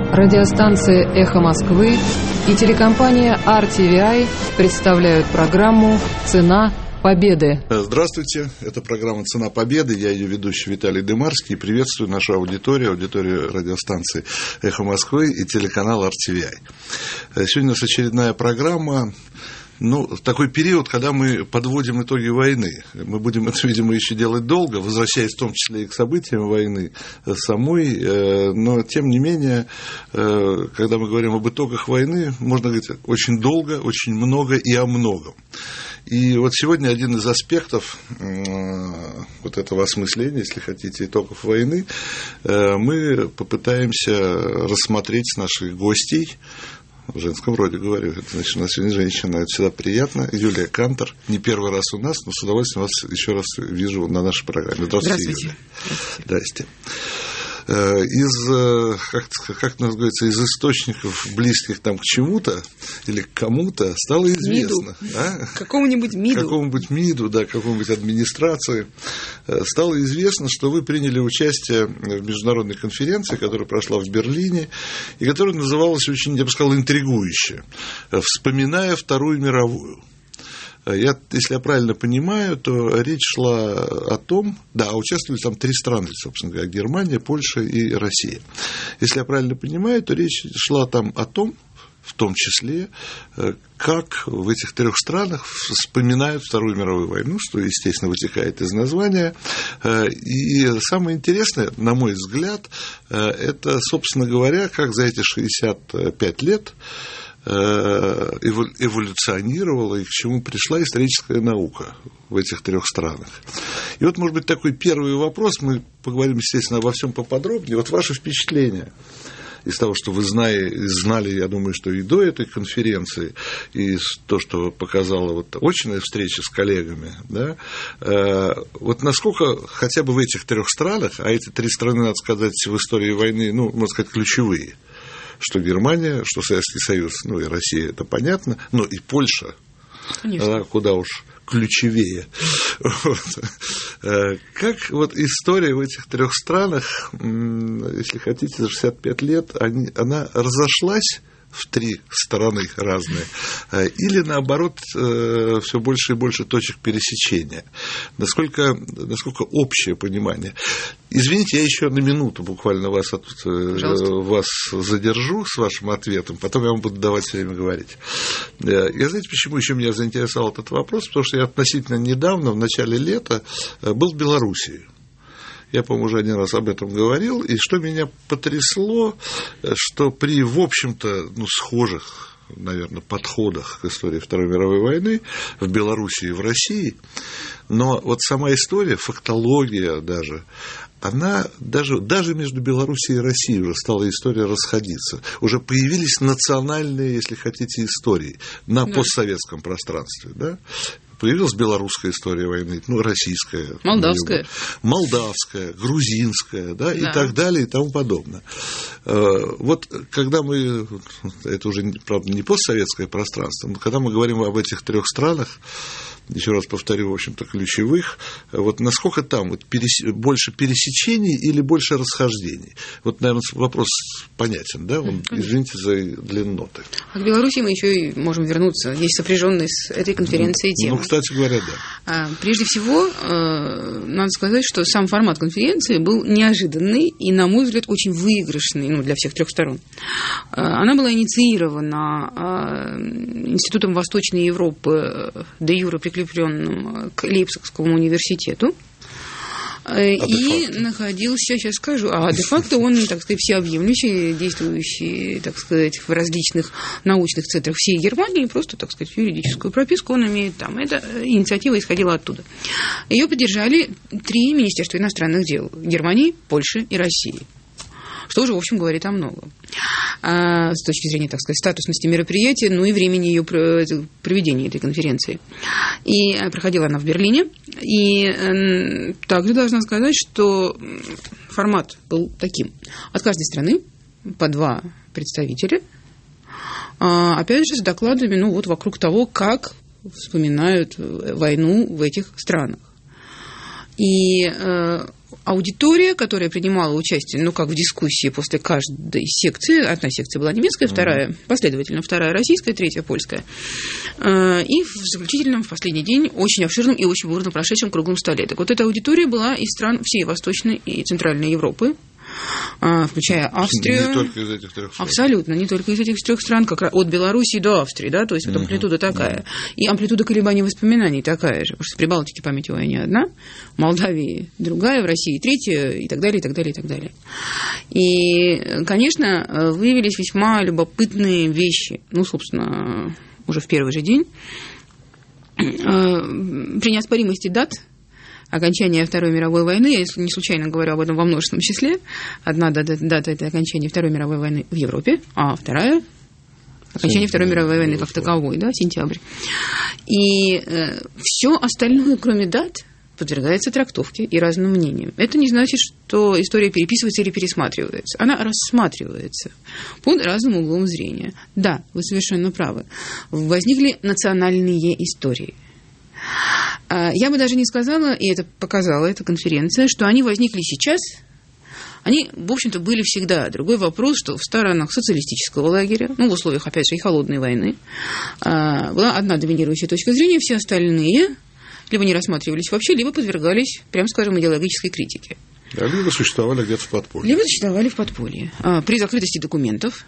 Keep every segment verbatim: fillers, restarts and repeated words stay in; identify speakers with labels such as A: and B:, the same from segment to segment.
A: Радиостанция «Эхо Москвы» и телекомпания ар ти ви ай представляют программу «Цена победы».
B: Здравствуйте, это программа «Цена победы». Я ее ведущий Виталий Дымарский. Приветствую нашу аудиторию, аудиторию радиостанции «Эхо Москвы» и телеканала ар ти ви ай. Сегодня у нас очередная программа. Ну, такой период, когда мы подводим итоги войны. Мы будем это, видимо, еще делать долго, возвращаясь в том числе и к событиям войны самой. Но, тем не менее, когда мы говорим об итогах войны, можно говорить очень долго, очень много и о многом. И вот сегодня один из аспектов вот этого осмысления, если хотите, итогов войны, мы попытаемся рассмотреть с наших гостей. В женском роде говорю, это значит, у нас сегодня женщина, это всегда приятно. Юлия Кантор, не первый раз у нас, но с удовольствием вас еще раз вижу на нашей программе. Здравствуйте,
C: Здравствуйте.
B: Юлия. Здрасте. Из, как, как называется, из источников, близких там к чему-то или к кому-то, стало известно.
C: МИДу.
B: А?
C: Какому-нибудь МИДу.
B: Какому-нибудь МИДу, да, какому-нибудь администрации. Стало известно, что вы приняли участие в международной конференции, которая прошла в Берлине, и которая называлась очень, я бы сказал, интригующе «Вспоминая Вторую мировую». Я, если я правильно понимаю, то речь шла о том, да, участвовали там три страны, собственно говоря, Германия, Польша и Россия. Если я правильно понимаю, то речь шла там о том, в том числе, как в этих трех странах вспоминают Вторую мировую войну, что, естественно, вытекает из названия. И самое интересное, на мой взгляд, это, собственно говоря, как за эти шестьдесят пять лет эволюционировала и к чему пришла историческая наука в этих трех странах. И вот, может быть, такой первый вопрос, мы поговорим, естественно, обо всем поподробнее. Вот ваше впечатление из того, что вы знали, знали, я думаю, что и до этой конференции, и то, что показала вот очная встреча с коллегами, да, вот насколько хотя бы в этих трех странах, а эти три страны, надо сказать, в истории войны, ну, можно сказать, ключевые, что Германия, что Советский Союз, ну и Россия, это понятно, но и Польша, да, куда уж ключевее. Вот. Как вот история в этих трех странах, если хотите, за шестьдесят пять лет, они, она разошлась в три стороны разные, или, наоборот, все больше и больше точек пересечения? Насколько, насколько общее понимание? Извините, я еще на минуту буквально вас, от, вас задержу с вашим ответом, потом я вам буду давать все время говорить. Я, знаете, почему еще меня заинтересовал этот вопрос? Потому что я относительно недавно, в начале лета, был в Белоруссии. Я, по-моему, уже один раз об этом говорил, и что меня потрясло, что при, в общем-то, ну, схожих, наверное, подходах к истории Второй мировой войны в Белоруссии и в России, но вот сама история, фактология даже, она даже, даже между Белоруссией и Россией уже стала история расходиться. Уже появились национальные, если хотите, истории на да. постсоветском пространстве, да? Появилась белорусская история войны, ну, российская.
C: Молдавская.
B: Молдавская, грузинская, да, да, и так далее, и тому подобное. Вот когда мы, это уже, правда, не постсоветское пространство, но когда мы говорим об этих трех странах, еще раз повторю, в общем-то, ключевых, вот насколько там вот перес... больше пересечений или больше расхождений? Вот, наверное, вопрос понятен, да? Он, извините за длинноты.
C: А к Беларуси мы еще и можем вернуться. Есть сопряженные с этой конференцией темы.
B: Ну, кстати говоря, да.
C: Прежде всего, надо сказать, что сам формат конференции был неожиданный и, на мой взгляд, очень выигрышный, ну, для всех трех сторон. Она была инициирована Институтом Восточной Европы де юре прикрепленным к Лейпцигскому университету. А и находился, сейчас скажу, а де-факто он, так сказать, всеобъемлющий, действующий, так сказать, в различных научных центрах всей Германии, просто, так сказать, юридическую прописку он имеет там. Эта инициатива исходила оттуда. Ее поддержали три министерства иностранных дел: Германии, Польши и России. Что уже, в общем, говорит о многом. А, с точки зрения, так сказать, статусности мероприятия, ну и времени ее проведения этой конференции. И проходила она в Берлине. И э, также должна сказать, что формат был таким. От каждой страны по два представителя. А, опять же, с докладами, ну, вот вокруг того, как вспоминают войну в этих странах. И э, аудитория, которая принимала участие, ну, как в дискуссии после каждой секции, одна секция была немецкая, вторая, последовательно, вторая российская, третья польская, э, и в заключительном, в последний день, очень обширном и очень бурно прошедшем круглом столе. Так вот, эта аудитория была из стран всей Восточной и Центральной Европы, включая Австрию.
B: Не только из этих трех стран.
C: Абсолютно, не только из этих трех стран, как раз от Белоруссии до Австрии, да, то есть вот амплитуда такая. И амплитуда колебаний воспоминаний такая же, потому что в Прибалтике память у войны одна, в Молдавии другая, в России третья, и так далее, и так далее, и так далее. И, конечно, выявились весьма любопытные вещи. Ну, собственно, уже в первый же день. При неоспоримости дат окончания Второй мировой войны, я не случайно говорю об этом во множественном числе, одна дата, дата – это окончание Второй мировой войны в Европе, а вторая – окончание Второй мировой войны как таковой, да, сентябрь. И э, все остальное, кроме дат, подвергается трактовке и разным мнениям. Это не значит, что история переписывается или пересматривается. Она рассматривается под разным углом зрения. Да, вы совершенно правы. Возникли национальные истории. Я бы даже не сказала, и это показала эта конференция, что они возникли сейчас. Они, в общем-то, были всегда. Другой вопрос, что в сторонах социалистического лагеря, ну, в условиях, опять же, и холодной войны, была одна доминирующая точка зрения, все остальные либо не рассматривались вообще, либо подвергались, прямо скажем, идеологической критике.
B: Либо существовали где-то в подполье.
C: Либо существовали в подполье. При закрытости документов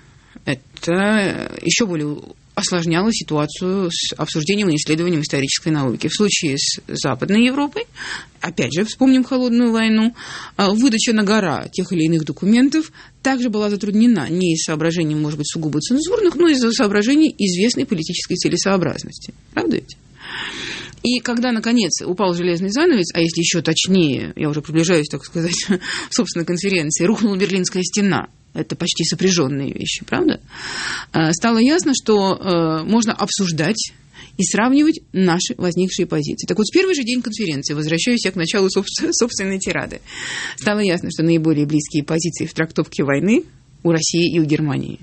C: это еще более осложняло ситуацию с обсуждением и исследованием исторической науки. В случае с Западной Европой, опять же, вспомним холодную войну, выдача на гора тех или иных документов также была затруднена не из соображений, может быть, сугубо цензурных, но из-за соображений известной политической целесообразности. Правда ведь? И когда, наконец, упал железный занавес, а если еще точнее, я уже приближаюсь, так сказать, собственно, конференции, рухнула Берлинская стена, это почти сопряженные вещи, правда? Стало ясно, что можно обсуждать и сравнивать наши возникшие позиции. Так вот, в первый же день конференции, возвращаюсь я к началу собственной тирады, стало ясно, что наиболее близкие позиции в трактовке войны у России и у Германии.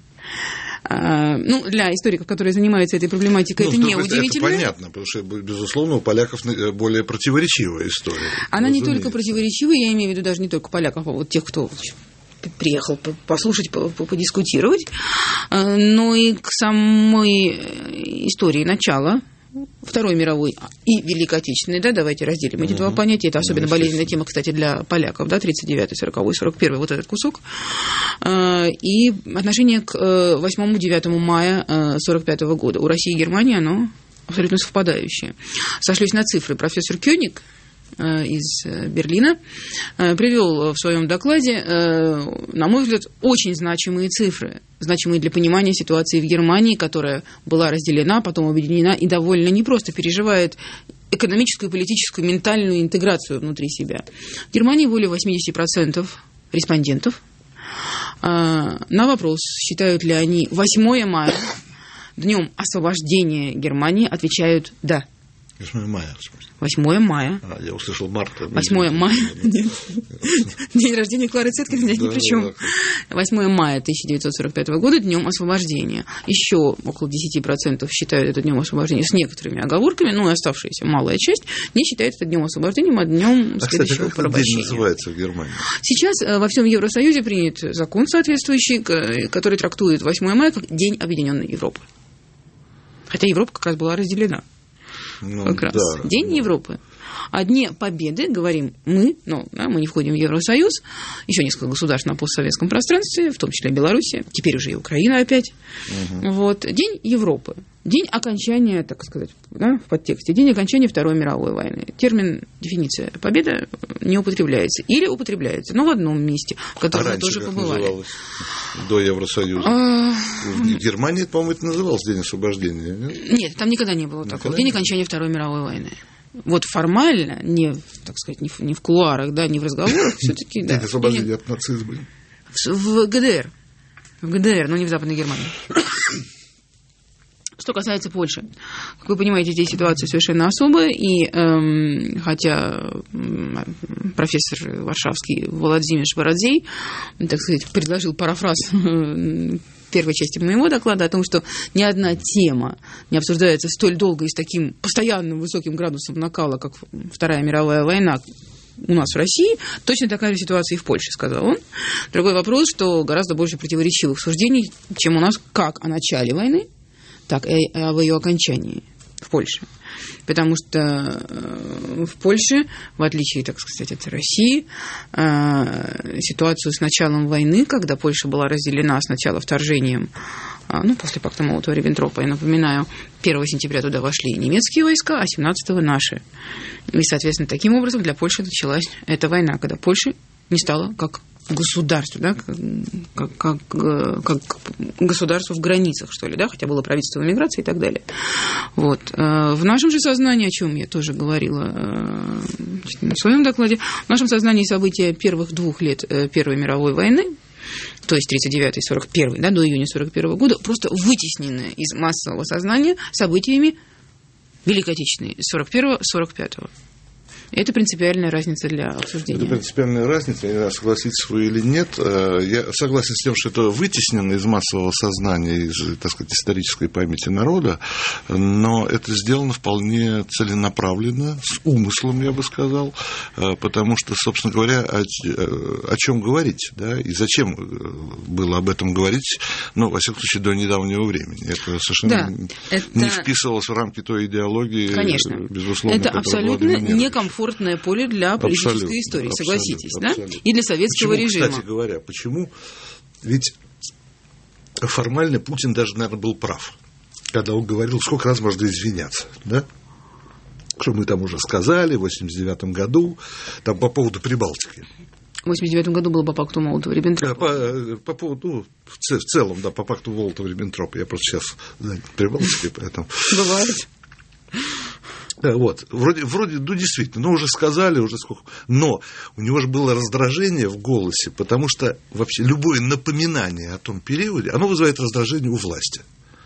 C: Ну, для историков, которые занимаются этой проблематикой, ну, это не удивительно.
B: Это понятно, потому что, безусловно, у поляков более противоречивая история.
C: Она не только противоречивая, я имею в виду даже не только поляков, а вот тех, кто приехал послушать, подискутировать, но и к самой истории начала Второй мировой и Великой Отечественной, да, давайте разделим эти uh-huh. два понятия. Это особенно uh-huh. болезненная тема, кстати, для поляков, да, тридцать девятый, сороковой, сорок первый, вот этот кусок. И отношение к восьмому-девятому мая сорок пятого года. У России и Германии оно абсолютно совпадающее. Сошлюсь на цифры. Профессор Кёник из Берлина привел в своем докладе, на мой взгляд, очень значимые цифры, значимые для понимания ситуации в Германии, которая была разделена, потом объединена и довольно непросто переживает экономическую, политическую, ментальную интеграцию внутри себя. В Германии более восемьдесят процентов респондентов на вопрос, считают ли они восьмое мая днем освобождения Германии, отвечают «да».
B: восьмое мая, в смысле?
C: восьмое мая.
B: А, я услышал марта.
C: восьмое мая. Нет. День рождения Клары Цеткин здесь ни при чем. восьмое мая тысяча девятьсот сорок пятого года днем освобождения. Еще около десять процентов считают это днем освобождения с некоторыми оговорками, ну и оставшаяся малая часть не считает это днем освобождения, а днем
B: а,
C: следующего
B: порабощения. Как этот день называется в Германии?
C: Сейчас во всем Евросоюзе принят закон соответствующий, который трактует восьмое мая как День Объединенной Европы. Хотя Европа как раз была разделена. Ну, как раз. Да. День Европы. О Дне Победы говорим мы, но да, мы не входим в Евросоюз, еще несколько государств на постсоветском пространстве, в том числе Белоруссия, теперь уже и Украина опять. Угу. Вот. День Европы. День окончания, так сказать, да, в подтексте, день окончания Второй мировой войны. Термин, дефиниция победа не употребляется. Или употребляется, но в одном месте, в котором а мы тоже побывали.
B: Называлось до Евросоюза? А... В Германии, по-моему, это называлось День освобождения. Нет,
C: нет там никогда не было никогда такого. День окончания Второй мировой войны. Вот формально, не, так сказать, не в, не в кулуарах, да, не в разговорах, все-таки да.
B: День освобождения от нацизма.
C: В, в ГДР. В ГДР, но не в Западной Германии. Что касается Польши, как вы понимаете, здесь ситуация совершенно особая, и эм, хотя профессор варшавский Владимир Шварадзей, так сказать, предложил парафраз первой части моего доклада о том, что ни одна тема не обсуждается столь долго и с таким постоянным высоким градусом накала, как Вторая мировая война, у нас в России, точно такая же ситуация и в Польше, сказал он. Другой вопрос, что гораздо больше противоречивых суждений, чем у нас как о начале войны, так и об ее окончании в Польше. Потому что в Польше, в отличие, так сказать, от России, ситуацию с началом войны, когда Польша была разделена сначала вторжением, ну, после пакта Молотова-Риббентропа, я напоминаю, первого сентября туда вошли немецкие войска, а семнадцатого наши. И, соответственно, таким образом для Польши началась эта война, когда Польша не стала как государство, да, как, как, как государство в границах, что ли, да, хотя было правительство эмиграции и так далее. Вот. В нашем же сознании, о чем я тоже говорила на своем докладе, в нашем сознании события первых двух лет Первой мировой войны, то есть тридцать девятый сорок первый, да, до июня сорок первого года, просто вытеснены из массового сознания событиями Великой Отечественной сорок первого сорок пятого. Это принципиальная разница для обсуждения.
B: Это принципиальная разница, я не знаю, согласитесь вы или нет. Я согласен с тем, что это вытеснено из массового сознания, из, так сказать, исторической памяти народа, но это сделано вполне целенаправленно, с умыслом, я бы сказал, потому что, собственно говоря, о, о чем говорить, да, и зачем было об этом говорить, ну, во всяком случае, до недавнего времени. Это совершенно да, это... не вписывалось в рамки той идеологии, конечно, безусловно,
C: это абсолютно некомфортно. Комфортное поле для политической абсолютно, истории, согласитесь, абсолютно, да? Абсолютно. И для советского
B: почему,
C: режима.
B: Кстати говоря, почему? Ведь формально Путин даже, наверное, был прав, когда он говорил, сколько раз можно извиняться, да? Что мы там уже сказали в восемьдесят девятом году, там по поводу Прибалтики.
C: В восемьдесят девятом году было по пакту Молотова-Риббентропа.
B: По, по поводу, ну, в, в целом, да, по пакту Молотова-Риббентропа. Я просто сейчас да, Прибалтики, поэтому...
C: Бывает.
B: Вот, вроде, вроде, ну, действительно, ну, уже сказали, уже сколько, но у него же было раздражение в голосе, потому что вообще любое напоминание о том периоде, оно вызывает раздражение у власти.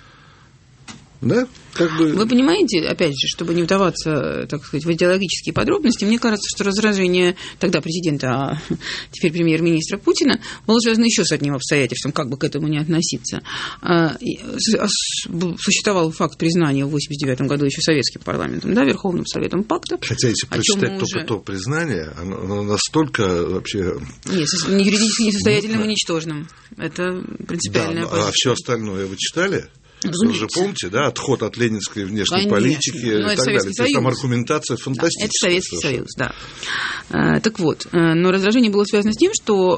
B: Да? Как бы...
C: Вы понимаете, опять же, чтобы не вдаваться, так сказать, в идеологические подробности, мне кажется, что раздражение тогда президента, а теперь премьер-министра Путина, было связано еще с одним обстоятельством, как бы к этому не относиться. Существовал факт признания в восемьдесят девятом году еще советским парламентом, да, Верховным Советом Пакта.
B: Хотя, если прочитать только уже... то признание, оно настолько вообще...
C: Нет, юридически несостоятельным и ничтожным. Это принципиальная
B: да,
C: позиция.
B: А все остальное вы читали?
C: Разумеется.
B: Вы же помните, да, отход от ленинской внешней
C: Конечно.
B: политики
C: но
B: и так далее. То есть там аргументация фантастическая.
C: Да, это Советский совершенно. Союз, да. А, так вот, но раздражение было связано с тем,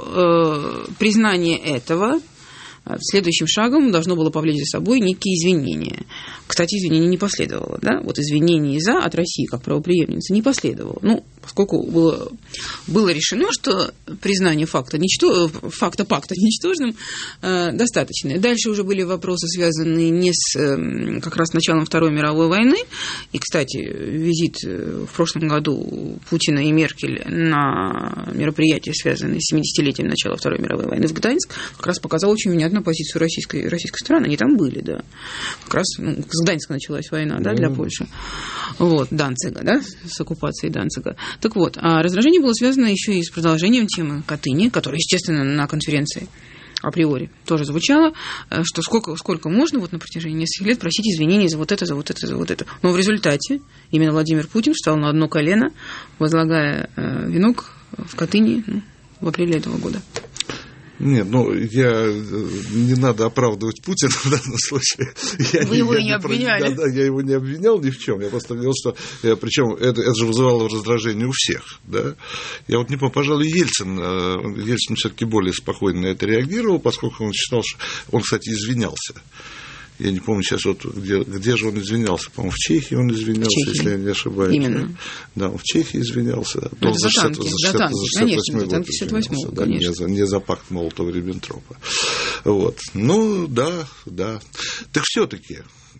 C: что э, признание этого следующим шагом должно было повлечь за собой некие извинения. Кстати, извинений не последовало. Да? Вот извинений за от России как правопреемницы не последовало. Ну, поскольку было, было решено, что признание факта, ничто, факта пакта ничтожным э, достаточно. Дальше уже были вопросы, связанные не с э, как раз началом Второй мировой войны. И, кстати, визит в прошлом году Путина и Меркель на мероприятие, связанное с семидесятилетием начала Второй мировой войны в Гданьск, как раз показал очень внятно позицию российской, российской стороны. Они там были, да. Как раз ну, с Гданьска началась война, да, для Польши. Вот, Данцига, да, с оккупацией Данцига. Так вот, а раздражение было связано еще и с продолжением темы Катыни, которая, естественно, на конференции априори тоже звучало, что сколько, сколько можно вот на протяжении нескольких лет просить извинений за вот это, за вот это, за вот это. Но в результате именно Владимир Путин встал на одно колено, возлагая э, венок в Катыни ну, в апреле этого года.
B: Нет, ну, я, не надо оправдывать Путина в данном случае. Я
C: Вы
B: не,
C: его
B: я
C: не, не обвиняли.
B: Да, да, я его не обвинял ни в чем. Я просто говорил, что... Причем это, это же вызывало раздражение у всех. Да? Я вот не помню, пожалуй, Ельцин. Ельцин все-таки более спокойно на это реагировал, поскольку он считал, что... Он, кстати, извинялся. Я не помню сейчас, вот, где, где же он извинялся. По-моему, в Чехии он извинялся, Чехии. Если я не ошибаюсь.
C: Именно.
B: Да, он в Чехии извинялся.
C: Ну, за, за танки, за танки, конечно, за танки шестьдесят восьмого,
B: да, не, за, не за пакт Молотова-Риббентропа. Вот. Ну, да, да. Так все-таки,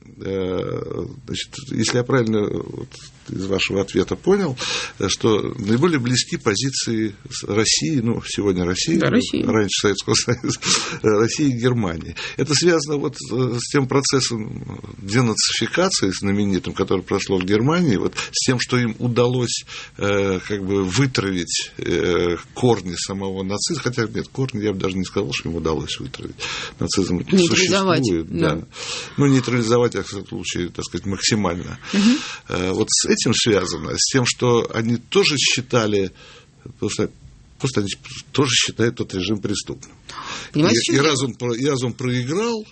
B: значит, если я правильно вот, из вашего ответа понял, что наиболее близки позиции России, ну, сегодня России,
C: да, Россия.
B: Раньше Советского Союза, России и Германии. Это связано вот с тем процессом денацификации знаменитым, который прошло в Германии, вот с тем, что им удалось э, как бы вытравить э, корни самого нацизма, хотя нет, корни я бы даже не сказал, что им удалось вытравить. Нацизм существует. Да. Да. Ну, нейтрализовать, в этом случае, так сказать, максимально. Угу. Э, вот с этим связано, с тем, что они тоже считали Потому что просто они тоже считают тот режим преступным. И, и, раз он, и раз он проиграл,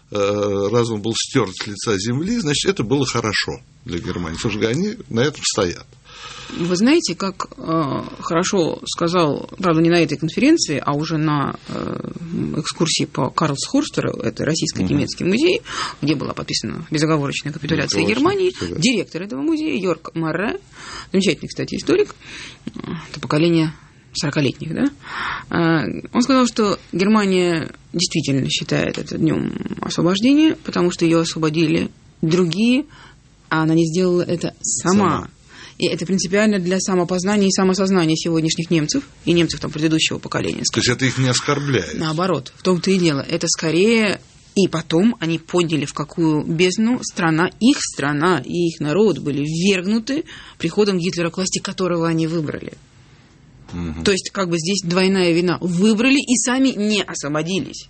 B: раз он был стерт с лица земли, значит, это было хорошо для Германии. Потому что они на этом стоят.
C: Вы знаете, как э, хорошо сказал, правда, не на этой конференции, а уже на э, экскурсии по Карлсхорстеру, это российско-немецкий угу. музей, где была подписана безоговорочная капитуляция Германии, да. Директор этого музея Йорк Марре, замечательный, кстати, историк, это поколение сорокалетних, да, он сказал, что Германия действительно считает это днем освобождения, потому что ее освободили другие, а она не сделала это сама. сама. И это принципиально для самопознания и самосознания сегодняшних немцев и немцев там предыдущего поколения.
B: То есть это их не оскорбляет?
C: Наоборот, в том-то и дело. Это скорее... И потом они поняли, в какую бездну страна, их страна и их народ были ввергнуты приходом Гитлера к власти, которого они выбрали. Угу. То есть как бы здесь двойная вина. Выбрали и сами не освободились.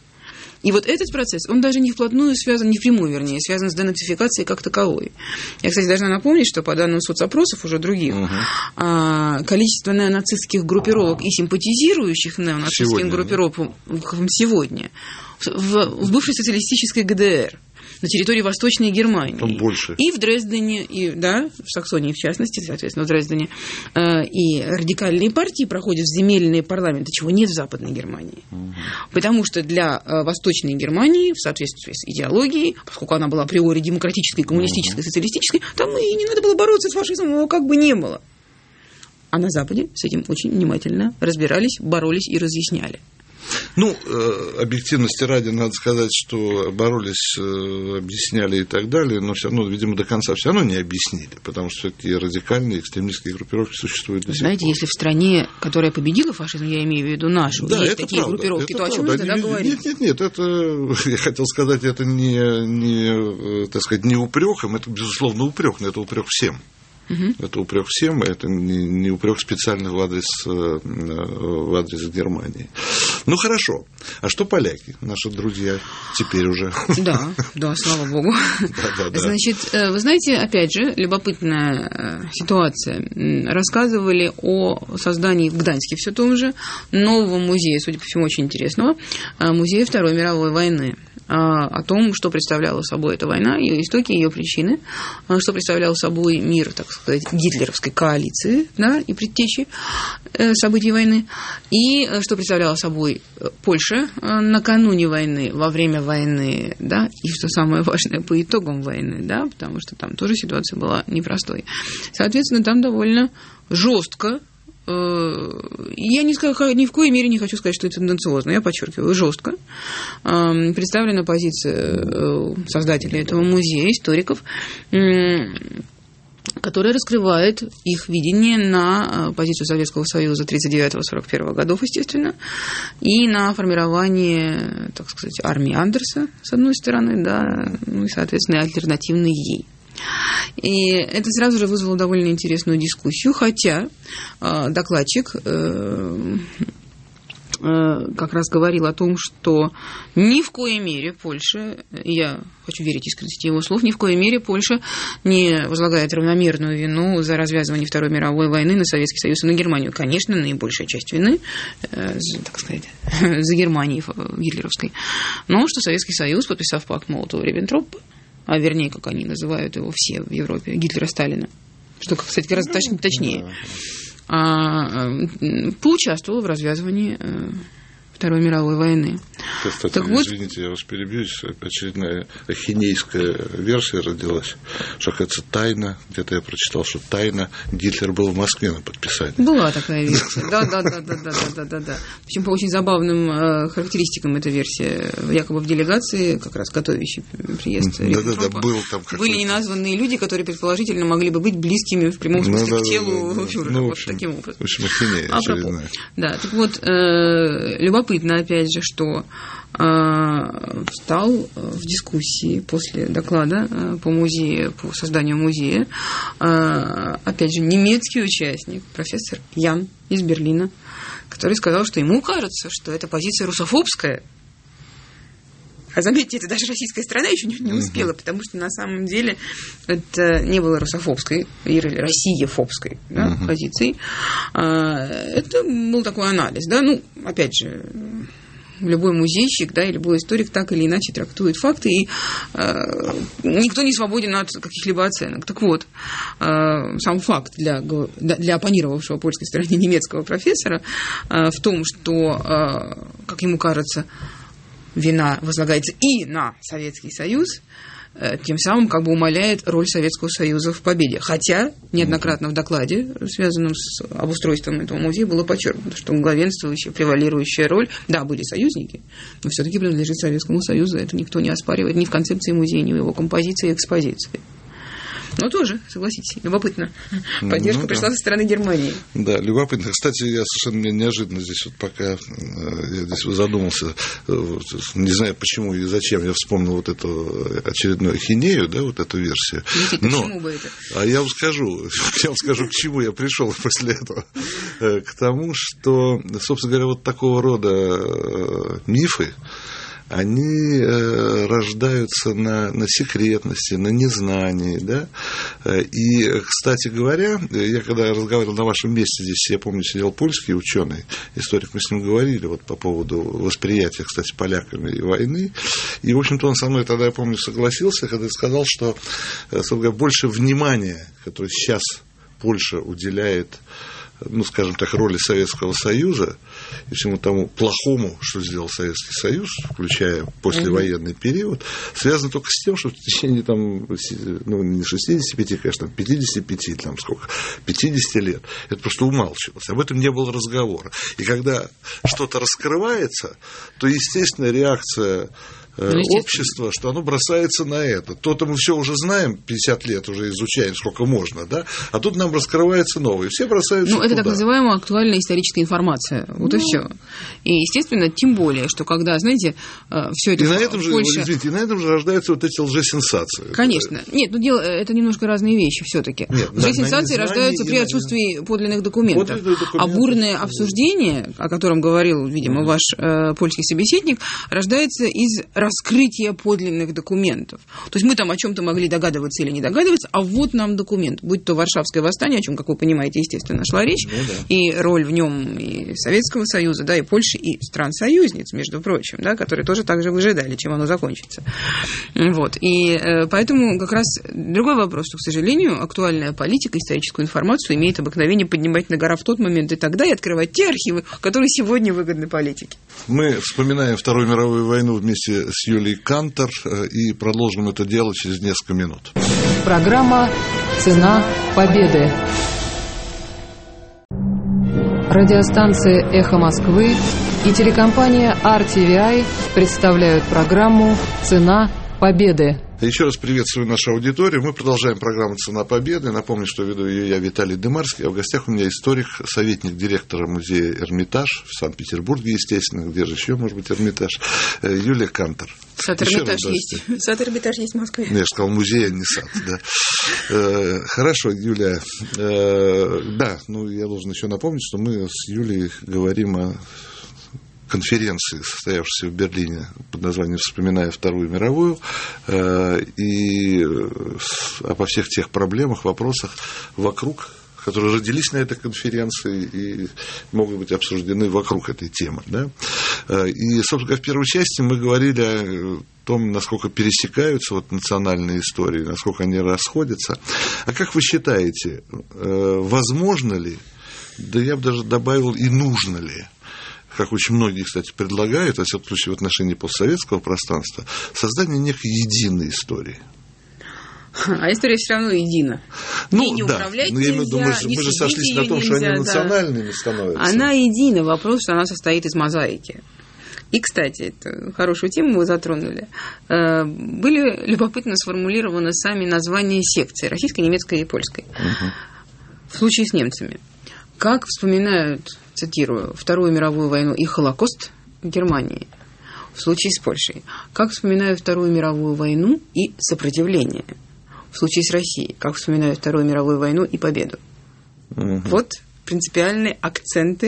C: И вот этот процесс, он даже не вплотную связан, не впрямую, вернее, связан с денацификацией как таковой. Я, кстати, должна напомнить, что по данным соцопросов уже других, uh-huh. количество неонацистских группировок и симпатизирующих неонацистским сегодня, группировкам сегодня в, в бывшей социалистической ГДР, на территории Восточной Германии.
B: Там больше.
C: И в Дрездене, и, да, в Саксонии в частности, соответственно, в Дрездене. Э, и радикальные партии проходят в земельные парламенты, чего нет в Западной Германии. Угу. Потому что для э, Восточной Германии, в соответствии с идеологией, поскольку она была априори демократической, коммунистической, угу. социалистической, там и не надо было бороться с фашизмом, его как бы не было. А на Западе с этим очень внимательно разбирались, боролись и разъясняли.
B: Ну, э, объективности ради надо сказать, что боролись, э, объясняли и так далее, но все равно, видимо, до конца все равно не объяснили, потому что такие радикальные экстремистские группировки существуют до сих пор.
C: Знаете, если в стране, которая победила фашизм, я имею в виду нашу, да, есть такие правда, группировки, то правда. О чем мы тогда
B: не,
C: говорим?
B: Нет, нет, нет, это, я хотел сказать, это не, не, так сказать, не упреком, это, безусловно, упрек, но это упрек всем. Угу. Это упрек всем, это не, не упрек специально в адрес, в адрес Германии. Ну хорошо. А что поляки, наши друзья, теперь уже? Да,
C: да, слава богу.
B: Да, да, да.
C: Значит, вы знаете, опять же, любопытная ситуация. Рассказывали о создании в Гданьске все том же нового музея, судя по всему, очень интересного, музея Второй мировой войны. О том, что представляла собой эта война, ее истоки, ее причины, что представлял собой мир, так сказать, гитлеровской коалиции, да, и предтечи событий войны, и что представляла собой Польша накануне войны, во время войны, да, и, что самое важное, по итогам войны, да, потому что там тоже ситуация была непростой. Соответственно, там довольно жестко. Я ни, ни в коей мере не хочу сказать, что это тенденциозно, я подчеркиваю, жестко представлена позиция создателей этого музея, историков, которая раскрывает их видение на позицию Советского Союза тридцать девятого — сорок первого годов, естественно, и на формирование, так сказать, армии Андерса, с одной стороны, да, ну и, соответственно, альтернативной ей. И это сразу же вызвало довольно интересную дискуссию, хотя э, докладчик э, э, как раз говорил о том, что ни в коей мере Польша, я хочу верить искренности его слов, ни в коей мере Польша не возлагает равномерную вину за развязывание Второй мировой войны на Советский Союз и на Германию. Конечно, наибольшая часть вины, э, так сказать, за Германией гитлеровской, но что Советский Союз, подписав пакт Молотова-Риббентропа, а вернее, как они называют его все в Европе, Гитлера-Сталина, что, кстати, гораздо точ- точнее, а, поучаствовал в развязывании Второй мировой войны.
B: Кстати,
C: так
B: извините, вот, я вас перебью, очередная ахинейская версия родилась, что, кажется, тайна, где-то я прочитал, что тайна Гитлер был в Москве на подписании.
C: Была такая версия, да-да-да-да-да-да-да. Причем по очень забавным э, характеристикам эта версия, якобы в делегации, как раз готовящей приезд Риббентропа,
B: был там
C: были неназванные люди, которые предположительно могли бы быть близкими в прямом смысле ну, да, к телу да, да, фюрера, ну, вот общем, таким образом.
B: В общем, ахинея очередная.
C: Да, так вот, э, любопытно, опять же, что э, встал в дискуссии после доклада э, по музею, по созданию музея, э, опять же, немецкий участник, профессор Ян из Берлина, который сказал, что ему кажется, что эта позиция русофобская. А заметьте, это даже российская страна еще не, не успела, uh-huh. потому что на самом деле это не было русофобской или россияфобской, да, uh-huh. позицией. Это был такой анализ. Да? Ну, опять же, любой музейщик, да, и любой историк так или иначе трактует факты, и э, никто не свободен от каких-либо оценок. Так вот, э, сам факт для, для оппонировавшего польской стороне немецкого профессора э, в том, что, э, как ему кажется, вина возлагается и на Советский Союз, тем самым как бы умаляет роль Советского Союза в победе. Хотя неоднократно в докладе, связанном с обустройством этого музея, было подчеркнуто, что главенствующая, превалирующая роль, да, были союзники, но все-таки принадлежит Советскому Союзу, это никто не оспаривает ни в концепции музея, ни в его композиции и экспозиции. Но тоже, согласитесь, любопытно. Поддержка ну, пришла да. со стороны Германии.
B: Да, любопытно. Кстати, я совершенно неожиданно здесь, вот пока я здесь задумался, не знаю почему и зачем, я вспомнил вот эту очередную ахинею, да, вот эту версию.
C: Видите, Но, почему бы это?
B: А я вам скажу, я вам скажу, к чему я пришел после этого. К тому, что, собственно говоря, вот такого рода мифы, они э, рождаются на, на секретности, на незнании, да, и, кстати говоря, я когда разговаривал на вашем месте здесь, я помню, сидел польский ученый, историк, мы с ним говорили вот по поводу восприятия, кстати, поляками войны, и, в общем-то, он со мной тогда, я помню, согласился, когда сказал, что, собственно говоря, больше внимания, которое сейчас Польша уделяет, ну, скажем так, роли Советского Союза и всему тому плохому, что сделал Советский Союз, включая послевоенный mm-hmm. период, связано только с тем, что в течение, там, ну, не шестидесяти пяти, конечно, пятидесяти пяти, там, сколько, пятидесяти лет, это просто умалчивалось. Об этом не было разговора. И когда что-то раскрывается, то, естественно, реакция Ну, общество, что оно бросается на это. То-то мы все уже знаем, пятьдесят лет уже изучаем, сколько можно, да, а тут нам раскрывается новое, и все бросаются
C: Ну, это
B: туда.
C: Так называемая актуальная историческая информация, вот ну, и все. И, естественно, тем более, что когда, знаете, все это...
B: И на этом же,
C: Польше...
B: извините, и на этом же рождаются вот эти лжесенсации.
C: Конечно. Нет, ну, дело, это немножко разные вещи все-таки. Лжесенсации рождаются при отсутствии подлинных документов. Подлинных документов. А бурное обсуждение, о котором говорил, видимо, ваш э, польский собеседник, рождается из раскрытия подлинных документов. То есть мы там о чем-то могли догадываться или не догадываться, а вот нам документ. Будь то Варшавское восстание, о чем, как вы понимаете, естественно, шла речь, ну, да. и роль в нем и Советского Союза, да, и Польши, и стран-союзниц, между прочим, да, которые тоже так же выжидали, чем оно закончится. Вот. И э, поэтому как раз другой вопрос, что, к сожалению, актуальная политика, историческую информацию имеет обыкновение поднимать на гора в тот момент и тогда и открывать те архивы, которые сегодня выгодны политике.
B: Мы вспоминаем Вторую мировую войну вместе с Юлией Кантор и продолжим это дело через несколько минут.
A: Программа «Цена победы». Радиостанция «Эхо Москвы» и телекомпания ар ти ви ай представляют программу «Цена победы».
B: Еще раз приветствую нашу аудиторию. Мы продолжаем программу «Цена победы». Напомню, что веду ее я, Виталий Дымарский, а в гостях у меня историк, советник директора музея «Эрмитаж» в Санкт-Петербурге, естественно. Где же еще может быть «Эрмитаж»? Юлия Кантор.
C: Сад «Эрмитаж» есть. Сад «Эрмитаж» есть в Москве.
B: Я же сказал музей, а не сад. Да. Хорошо, Юлия. Да, ну я должен еще напомнить, что мы с Юлией говорим о конференции, состоявшейся в Берлине под названием «Вспоминая Вторую мировую», и обо всех тех проблемах, вопросах вокруг, которые родились на этой конференции и могут быть обсуждены вокруг этой темы. Да? И, собственно, в первой части мы говорили о том, насколько пересекаются вот национальные истории, насколько они расходятся. А как вы считаете, возможно ли, да я бы даже добавил, и нужно ли, как очень многие, кстати, предлагают, во всяком случае, в отношении постсоветского пространства, создание некой единой истории?
C: А история все равно едина.
B: Ну,
C: и не
B: да.
C: управлять
B: Но
C: нельзя,
B: мы, думаю,
C: не
B: мы же сошлись на том,
C: нельзя,
B: что они
C: да.
B: национальными становятся.
C: Она едина. Вопрос, что она состоит из мозаики. И, кстати, это хорошую тему вы затронули. Были любопытно сформулированы сами названия секций: российской, немецкой и польской. Угу. В случае с немцами. Как вспоминают, цитирую, Вторую мировую войну и Холокост в Германии, в случае с Польшей. Как вспоминают Вторую мировую войну и сопротивление, в случае с Россией. Как вспоминают Вторую мировую войну и победу. Угу. Вот принципиальные акценты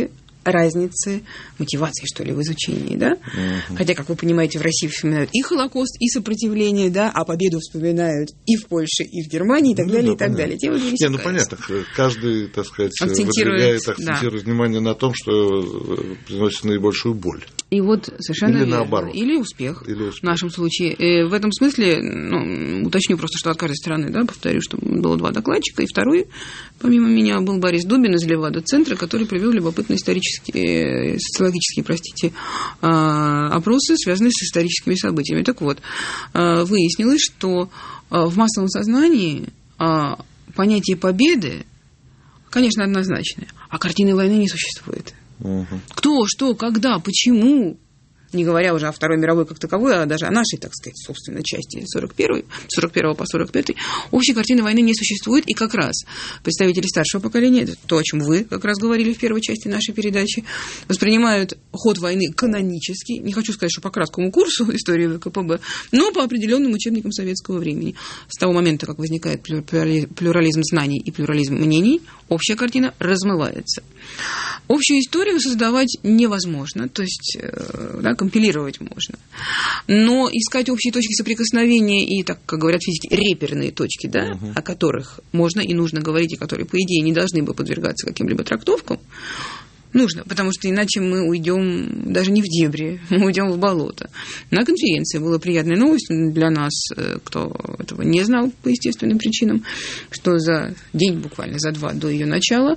C: разницы мотивации, что ли, в изучении, да? Uh-huh. Хотя, как вы понимаете, в России вспоминают и Холокост, и сопротивление, да, а победу вспоминают и в Польше, и в Германии, и так ну, далее, да, и так понятно. далее. Тема
B: Не, ну понятно, каждый, так сказать, акцентирует, выдвигает, акцентирует да. внимание на том, что приносит наибольшую боль.
C: И вот совершенно
B: Или
C: верно.
B: наоборот.
C: Или успех,
B: Или успех.
C: В нашем случае. И в этом смысле, ну, уточню просто, что от каждой стороны, да, повторю, что было два докладчика, и второй, помимо меня, был Борис Дубин из Левада-центра, который провел любопытные исторические, социологические, простите, опросы, связанные с историческими событиями. Так вот, выяснилось, что в массовом сознании понятие победы, конечно, однозначное, а картины войны не существует. Угу. Кто, что, когда, почему, не говоря уже о Второй мировой как таковой, а даже о нашей, так сказать, собственной части сорок первой, сорок первого по сорок пятый, общей картины войны не существует, и как раз представители старшего поколения, это то, о чем вы как раз говорили в первой части нашей передачи, воспринимают ход войны канонически, не хочу сказать, что по краткому курсу истории ВКПБ, но по определенным учебникам советского времени. С того момента, как возникает плюрализм знаний и плюрализм мнений, общая картина размывается. Общую историю создавать невозможно, то есть, да, компилировать можно. Но искать общие точки соприкосновения и, так как говорят физики, реперные точки, да, угу. о которых можно и нужно говорить, и которые, по идее, не должны бы подвергаться каким-либо трактовкам, нужно, потому что иначе мы уйдем даже не в дебри, мы уйдем в болото. На конференции была приятная новость для нас, кто этого не знал по естественным причинам, что за день, буквально за два до ее начала,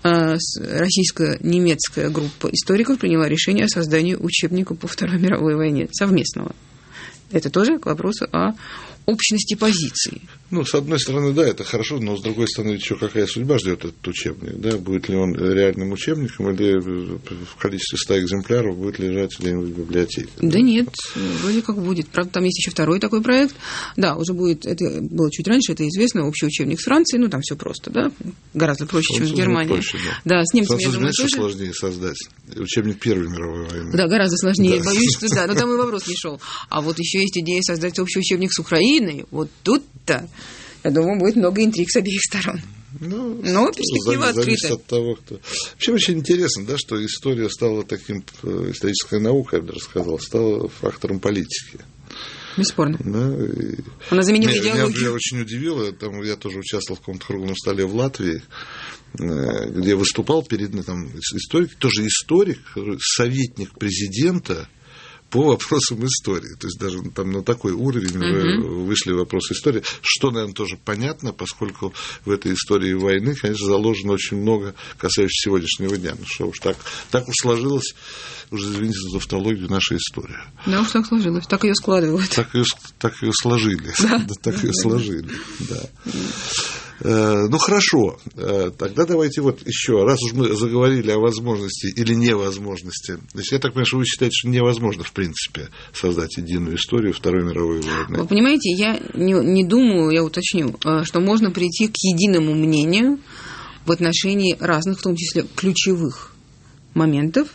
C: российско-немецкая группа историков приняла решение о создании учебника по Второй мировой войне совместного. Это тоже к вопросу о общности позиций.
B: Ну, с одной стороны, да, это хорошо, но с другой стороны, еще какая судьба ждет этот учебник, да, будет ли он реальным учебником, или в количестве ста экземпляров будет лежать где-нибудь в библиотеке.
C: Да, да нет, вроде как будет. Правда, там есть еще второй такой проект. Да, уже будет, это было чуть раньше, это известно, общий учебник с Францией, ну, там все просто, да, гораздо проще, чем в Германии. Проще, да. Да, с немцами, я думаю, тоже
B: сложнее создать учебник Первой мировой войны.
C: Да, гораздо сложнее, да. Боюсь, что да, но там и вопрос не шел. А вот еще есть идея создать общий учебник с Украиной, вот тут-то, я думаю, будет много интриг с обеих сторон.
B: Ну,
C: но перспектива открыта.
B: Зависит от того, кто... Вообще очень интересно, да, что история стала таким, историческая наука, я бы даже сказал, стала фактором политики.
C: Бесспорно.
B: Да, и...
C: Она заменила
B: меня,
C: идеологию.
B: Меня очень удивило, там, я тоже участвовал в каком-то круглом столе в Латвии, где выступал перед там, историк, тоже историк, советник президента по вопросам истории. То есть даже там на такой уровень uh-huh. вышли вопросы истории, что, наверное, тоже понятно, поскольку в этой истории войны, конечно, заложено очень много, касающихся сегодняшнего дня. Ну что уж так, так уж сложилось, уже извините за тавтологию, наша история.
C: Да уж так сложилось, так ее складывают.
B: Так ее, так ее сложили. Да. Да, так ее сложили, да. Ну, хорошо, тогда давайте вот еще, раз уж мы заговорили о возможности или невозможности, то есть я так понимаю, что вы считаете, что невозможно, в принципе, создать единую историю Второй мировой войны.
C: Вы понимаете, я не, не думаю, я уточню, что можно прийти к единому мнению в отношении разных, в том числе ключевых моментов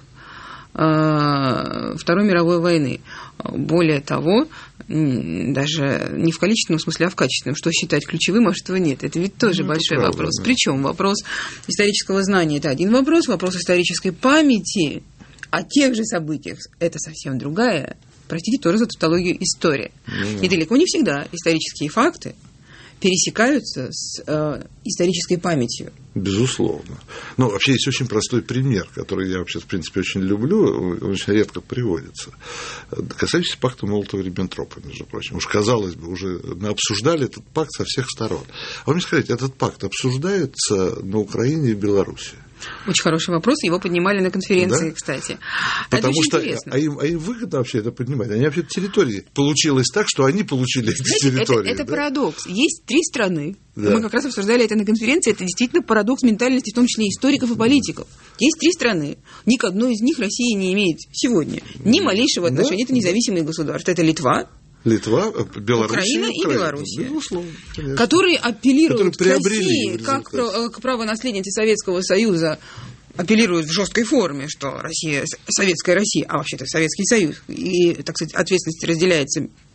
C: Второй мировой войны. Более того, даже не в количественном смысле, а в качественном. Что считать ключевым, а что нет. Это ведь тоже ну, большой правда, вопрос. Да. Причем вопрос исторического знания – это один вопрос, вопрос исторической памяти о тех же событиях – это совсем другая, простите, тоже за тавтологию, история. Mm-hmm. И далеко не всегда исторические факты пересекаются с э, исторической памятью.
B: Безусловно. Ну, вообще есть очень простой пример, который я вообще, в принципе, очень люблю, он очень редко приводится. Касающийся пакта Молотова-Риббентропа, между прочим. Уж, казалось бы, уже обсуждали этот пакт со всех сторон. А вы мне скажите, этот пакт обсуждается на Украине и Беларуси?
C: Очень хороший вопрос, его поднимали на конференции, да? Кстати.
B: Потому что а им, а им выгодно вообще это поднимать. Они вообще территории. Получилось так, что они получили эти
C: Знаете,
B: территории.
C: Это, это
B: да?
C: парадокс. Есть три страны.
B: Да.
C: Мы как раз обсуждали это на конференции. Это действительно парадокс ментальности, в том числе историков и политиков. Есть три страны. Ни к одной из них Россия не имеет сегодня ни малейшего отношения. Да? Это независимые государства. Это Литва,
B: Литва, Белоруссия,
C: Украина и
B: Украина.
C: Белоруссия,
B: безусловно,
C: которые апеллируют
B: которые
C: к России как к правонаследнице Советского Союза, апеллируют в жесткой форме, что Россия, советская Россия, а вообще-то Советский Союз, и, так сказать, ответственность разделяется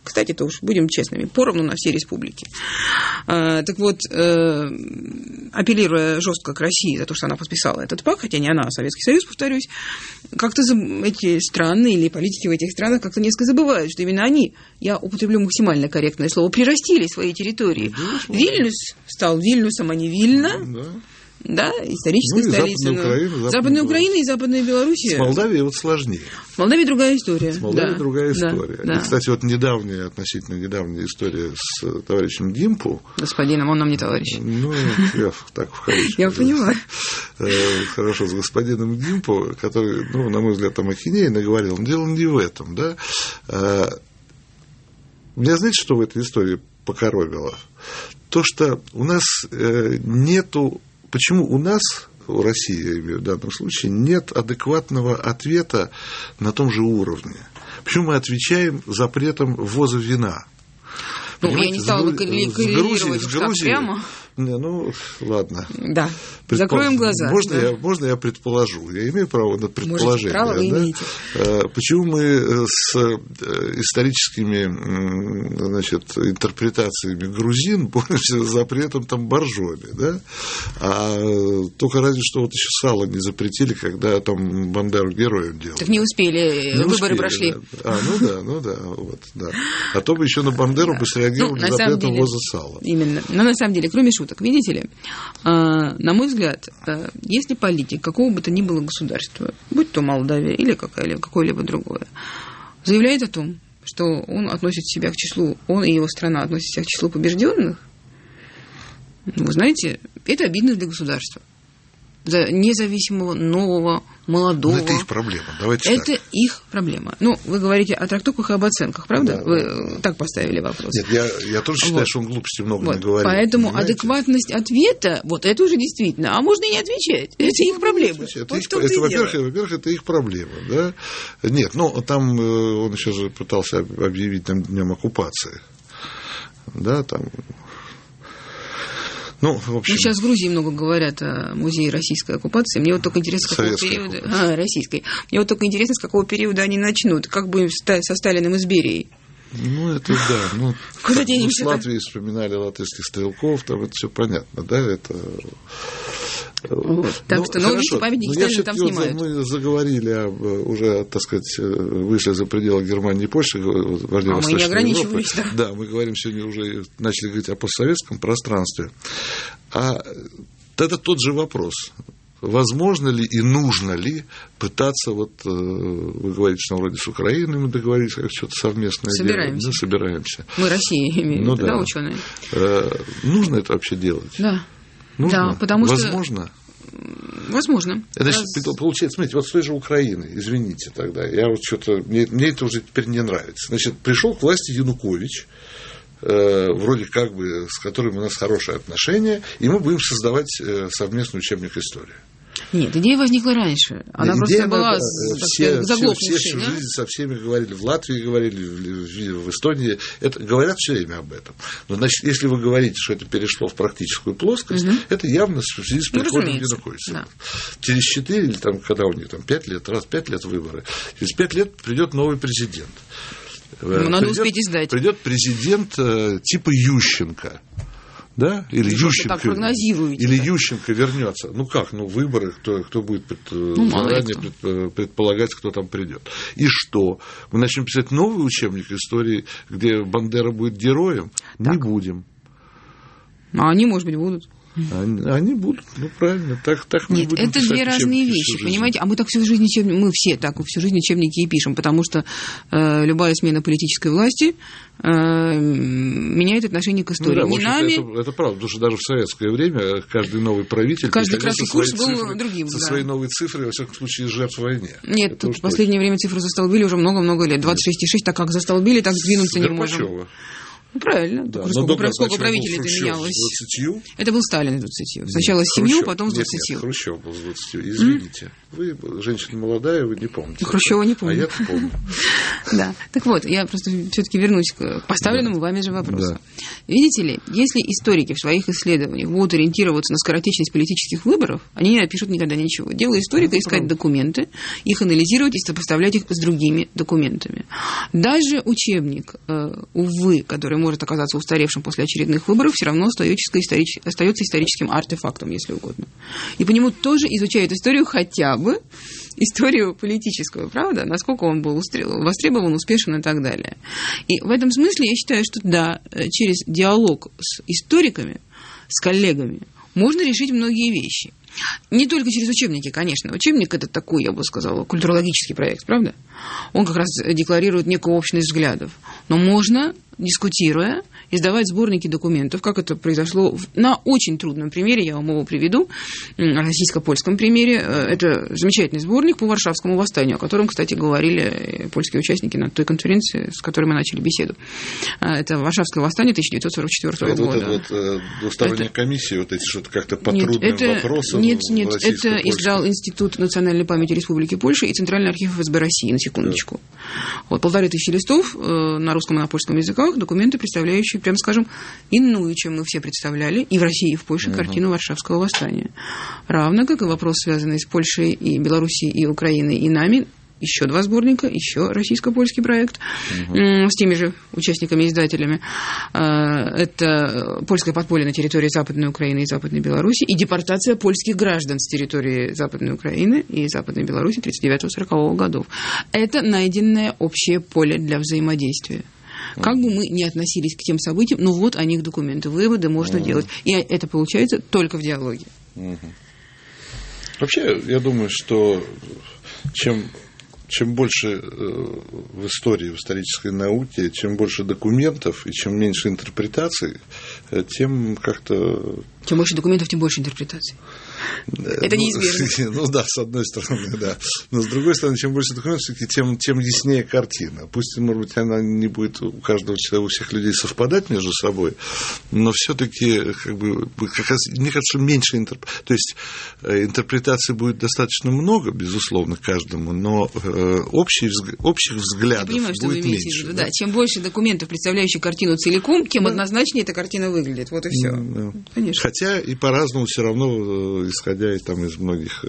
C: Кстати, то уж будем честными, поровну на все республики. Так вот, апеллируя жестко к России за то, что она подписала этот пакт, хотя не она, а Советский Союз, повторюсь, как-то эти страны или политики в этих странах как-то несколько забывают, что именно они, я употреблю максимально корректное слово, прирастили свои территории. Да, Вильнюс стал Вильнюсом, а не Вильно. Да. Да, историческая ну, столица.
B: Западная Украина, Западная,
C: Западная Украина и Западная Белоруссия.
B: С Молдавией вот сложнее.
C: В Молдавии другая история.
B: С Молдавией
C: да,
B: другая история.
C: Да,
B: и, кстати, вот недавняя, относительно недавняя история с товарищем Гимпу.
C: Господином, он нам не товарищ.
B: Ну, я так в кавычках.
C: Я понимаю.
B: Хорошо, с господином Гимпу, который, ну, на мой взгляд, там ахинеи наговорил, но дело не в этом, да. Меня знаете, что в этой истории покоробило? То, что у нас нету. Почему у нас, у России, я имею в данном случае, нет адекватного ответа на том же уровне? Почему мы отвечаем запретом ввоза вина?
C: Ну, я не стала бы коррелировать так прямо.
B: Не, ну, ладно.
C: Да, Предпол... закроем глаза.
B: Можно,
C: да.
B: я, можно я предположу? Я имею право на предположение.
C: Можете, право вы
B: да?
C: имеете.
B: Почему мы с историческими, значит, интерпретациями грузин боремся с запретом там Боржоми, да? А только разве что вот еще сало не запретили, когда там Бандеру героем делали.
C: Так не успели, не выборы успели, прошли.
B: Да. А, ну да, ну да, вот, да. А то бы еще на Бандеру да. бы среагировали ну, запретом ввоза сала.
C: Именно. Но на самом деле, кроме шуток, видите ли, на мой взгляд, если политик какого бы то ни было государства, будь то Молдавия или какое-либо другое, заявляет о том, что он относит себя к числу, он и его страна относят себя к числу побежденных, вы знаете, это обидно для государства. За независимого, нового, молодого.
B: Но это их проблема. Давайте
C: это
B: так.
C: их проблема. Ну, вы говорите о трактовках и об оценках, правда?
B: Да,
C: вы
B: да.
C: так поставили вопрос.
B: Нет, я, я тоже считаю, вот. что он глупости много вот. не говорит.
C: Поэтому понимаете? Адекватность ответа, вот это уже действительно. А можно и не отвечать. Это ну, их проблема. Это,
B: вот их, это во-первых, во-первых, это их проблема. Да? Нет, ну, там он еще же пытался объявить там днем оккупации. Да, там... Ну, в общем...
C: ну, сейчас в Грузии много говорят о музее российской оккупации. Мне вот только интересно, с какого периода... А, российской. Мне вот только интересно, с какого периода они начнут. Как будем со Сталиным и с Берией?
B: Ну, это да. Ну,
C: Куда
B: так, ну, с Латвией вспоминали латышских стрелков, там это все понятно, да, это...
C: Вот. Так ну, что, ну, видите, памятники Сталина там снимают.
B: Вот мы заговорили, об, уже, так сказать, вышли за пределы Германии и Польши, вождя
C: а
B: Восточной
C: мы не ограничивались,
B: Европы. Да. да, мы говорим сегодня уже, начали говорить о постсоветском пространстве. А это тот же вопрос. Возможно ли и нужно ли пытаться, вот вы говорите, что вроде с Украиной мы договорились, как что-то совместное
C: собираемся.
B: делать. Ну, собираемся.
C: Мы Россия имеем, ну, да, да, ученые.
B: Нужно это вообще делать?
C: Да.
B: Нужно?
C: Да, потому
B: Возможно?
C: Что... Возможно.
B: Значит, Раз... получается, смотрите, вот с той же Украины, извините тогда, я вот что-то, мне, мне это уже теперь не нравится. Значит, пришел к власти Янукович, э, вроде как бы, с которым у нас хорошие отношения, и мы будем создавать э, совместный учебник истории.
C: Нет, идея возникла раньше. Она Нет, просто была
B: надо, все, заглохнувшей. Все, все всю да? жизнь со всеми говорили, в Латвии говорили, в, в Эстонии. Это, говорят все время об этом. Но, значит, если вы говорите, что это перешло в практическую плоскость, угу. это явно в связи с приходом ну, Януковича. Да. Через четыре или там, когда у них там пять лет, раз пять лет выборы, через пять лет придет новый президент.
C: Ну, надо придет, успеть издать.
B: Придет президент э, типа Ющенко. Да? Или
C: ну,
B: Ющенко, или Ющенко вернется. Ну как, ну выборы, кто, кто будет пред, ну, заранее пред, предполагать, кто там придет. И что? Мы начнем писать новый учебник истории, где Бандера будет героем? Так. Не будем.
C: А они, может быть, будут.
B: Они, они будут, ну правильно, так, так мы
C: Нет,
B: будем
C: это две разные вещи, понимаете? А мы так всю жизнь учебники, мы все так всю жизнь учебники и пишем, потому что э, любая смена политической власти э, меняет отношение к истории.
B: Ну, да,
C: Не нами...
B: это, это правда, потому что даже в советское время каждый новый правитель
C: каждый красный курс был
B: цифры,
C: другим.
B: Со
C: да.
B: своей новой цифрой, во всяком случае, жертв в войне.
C: Нет, тут в последнее время цифру застолбили уже много-много лет. двадцать шесть и шесть, так как застолбили, так сдвинуться не можем. Ну, правильно.
B: Да.
C: Сколько, сколько правителей это менялось?
B: С двадцатью?
C: Это был Сталин с двадцатью. Сначала с семью, потом с двадцатью.
B: Нет, нет, Хрущев был с двадцатью. Извините. Mm-hmm. Вы, женщина молодая, вы не помните.
C: Хрущева не помню.
B: А я-то помню.
C: Да. Так вот, я просто все-таки вернусь к поставленному вами же вопросу. Видите ли, если историки в своих исследованиях будут ориентироваться на скоротечность политических выборов, они не напишут никогда ничего. Дело историка — искать документы, их анализировать и сопоставлять их с другими документами. Даже учебник, увы, который может оказаться устаревшим после очередных выборов, все равно остается историческим артефактом, если угодно. И по нему тоже изучают историю, хотя бы историю политическую, правда? Насколько он был востребован, успешен и так далее. И в этом смысле я считаю, что да, через диалог с историками, с коллегами можно решить многие вещи. Не только через учебники, конечно. Учебник — это такой, я бы сказала, культурологический проект, правда? Он как раз декларирует некую общность взглядов. Но можно, дискутируя, издавать сборники документов, как это произошло на очень трудном примере, я вам его приведу, российско-польском примере. Это замечательный сборник по Варшавскому восстанию, о котором, кстати, говорили польские участники на той конференции, с которой мы начали беседу. Это Варшавское восстание тысяча девятьсот сорок четвёртого
B: это
C: года.
B: Вот это вот двусторонняя это... комиссия, вот эти что-то как-то по
C: нет,
B: трудным
C: это...
B: вопросам.
C: Нет, нет, это издал Институт национальной памяти Республики Польша и Центральный архив эф эс бэ России, на секундочку. Да. Вот, полторы тысячи листов э, на русском и на польском языках, документы, представляющие, прямо скажем, иную, чем мы все представляли, и в России, и в Польше, uh-huh. картину Варшавского восстания. Равно как и вопрос, связанный с Польшей, и Белоруссией, и Украиной, и нами. Еще два сборника, еще российско-польский проект uh-huh. с теми же участниками-издателями. Это «Польское подполье на территории Западной Украины и Западной Беларуси» и депортация польских граждан с территории Западной Украины и Западной Беларуси тридцать девятого сорокового годов. Это найденное общее поле для взаимодействия. Как бы мы ни относились к тем событиям, ну вот о них документы, выводы можно uh-huh. делать. И это получается только в диалоге.
B: Uh-huh. Вообще, я думаю, что чем... Чем больше в истории, в исторической науке, чем больше документов и чем меньше интерпретаций, тем как-то...
C: Чем больше документов, тем больше интерпретаций. Это
B: ну,
C: неизбежно.
B: Ну да, с одной стороны, да. Но с другой стороны, чем больше документов, тем, тем яснее картина. Пусть, может быть, она не будет у каждого человека, у всех людей совпадать между собой, но все-таки, как бы, как раз, мне кажется, меньше интерпретаций. То есть интерпретаций будет достаточно много, безусловно, каждому, но общий, общих взглядов
C: понимаю,
B: будет меньше.
C: В виду, да? Да. Чем больше документов, представляющих картину целиком, тем да. однозначнее эта картина выглядит. Вот и все.
B: Да.
C: Конечно.
B: Хотя и по-разному все равно, исходя и там из многих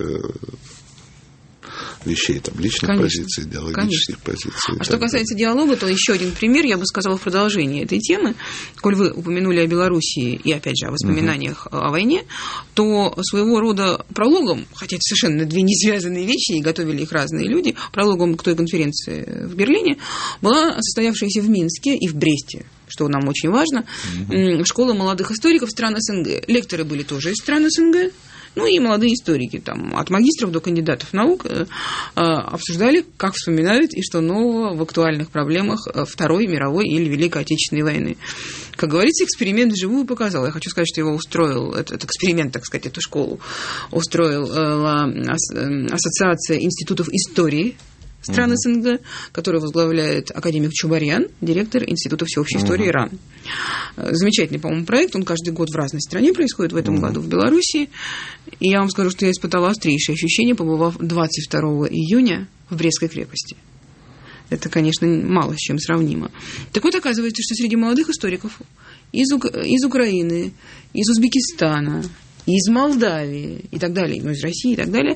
B: вещей, там, личных
C: Конечно.
B: позиций, идеологических Конечно. позиций.
C: А что касается диалога, то еще один пример, я бы сказала, в продолжении этой темы. Коль вы упомянули о Белоруссии и, опять же, о воспоминаниях угу. о войне, то своего рода прологом, хотя это совершенно две не связанные вещи, и готовили их разные люди, прологом к той конференции в Берлине была состоявшаяся в Минске и в Бресте, что нам очень важно, угу. школа молодых историков стран СНГ. Лекторы были тоже из стран СНГ. Ну и молодые историки, там, от магистров до кандидатов наук, э, э, обсуждали, как вспоминают и что нового в актуальных проблемах Второй мировой или Великой Отечественной войны. Как говорится, эксперимент вживую показал. Я хочу сказать, что его устроил, этот эксперимент, так сказать, эту школу устроила Ассоциация институтов истории стран СНГ, который возглавляет академик Чубарьян, директор Института всеобщей истории uh-huh. РАН. Замечательный, по-моему, проект. Он каждый год в разной стране происходит, в этом uh-huh. году в Белоруссии. И я вам скажу, что я испытала острейшее ощущение, побывав двадцать второго июня в Брестской крепости. Это, конечно, мало с чем сравнимо. Так вот, оказывается, что среди молодых историков из, Ук... из Украины, из Узбекистана, из Молдавии и так далее, ну, из России и так далее,